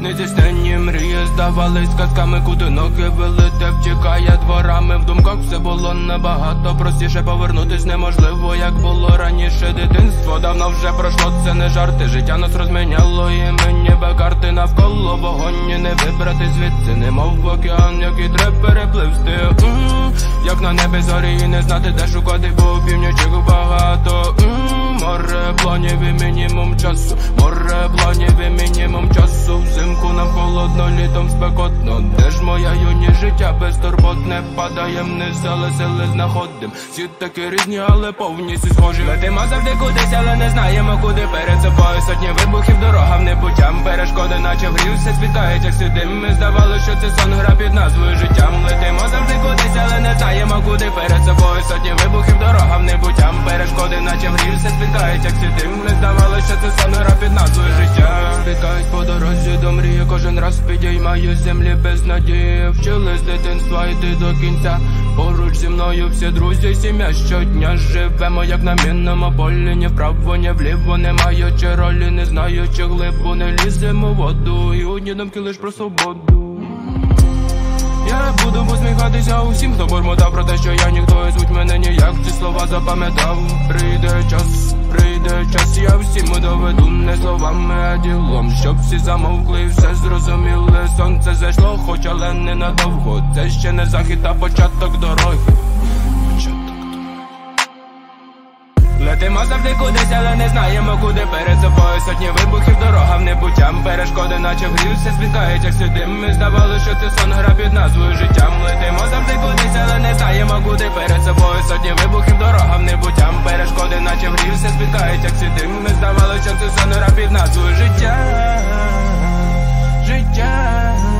Нездійсненні мрії здавались казками, куди ноги вели, те втікає дворами. В думках все було набагато простіше, повернутись неможливо, як було раніше. Дитинство давно вже пройшло, це не жарти. Життя нас розміняло і ми ніби карти. Навколо вогонь не вибрати звідси, немов в океан, який треба перепливсти. Як на небі зорі і не знати, де шукати, бо у півночі багато. Море планів і мінімум часу, море планів і мінімум часу. Взимку нам холодно, літом спекотно. Де ж моя юність, життя безтурботне? Падаєм вниз, але сили знаходим. Всі такі різні, але повністю схожі. Летимо завжди кудись, але не знаємо куди. Перед собою сотні вибухів, дорога в небуттям. Перешкоди, наче в грі, все світають, як сюди. Ми здавали, що це сон, гра під назвою життям. Летимо завжди кудись, але не знаємо куди. Перед собою сотні вибухів, дорога в небуттям. Перешкоди, наче в грі, все світають, як сюди. Ми здавали, що це сон, гра під назвою життя. Спікають по дорозі до мрії, кожен раз підіймаю землі без надії. Вчили з дитинства йти до кінця. Поруч зі мною всі друзі, сім'я щодня. Живемо як на мінному полі, ні вправо, ні вліво, не маючи ролі, не знаючи глибу, не ліземо в воду. І одні думки лиш про свободу. Я буду посміхатися усім, хто бормотав про те, що я ніхто, і звуть мене ніяк, ці слова запам'ятав. Прийде час, я всім доведу, не словами, а ділом, щоб всі замовкли і все зрозуміли. Сонце зайшло, хоч але ненадовго, це ще не захід, а початок дороги. Летимо завжди кудись, але не знаємо куди. Перед собою сотні вибухів, дорога в небуттям. Перешкоди, наче в грі, все світають, як сюди. Ми здавали, що це сон, гра під назвою життям. Летимо завжди кудись, але не знаємо куди. Перед собою сотні вибухів, дорога в небуттям. Перешкоди, наче в грі, все світають, як сюди. Ми здавали, що це сон, гра під назвою життя. Життя.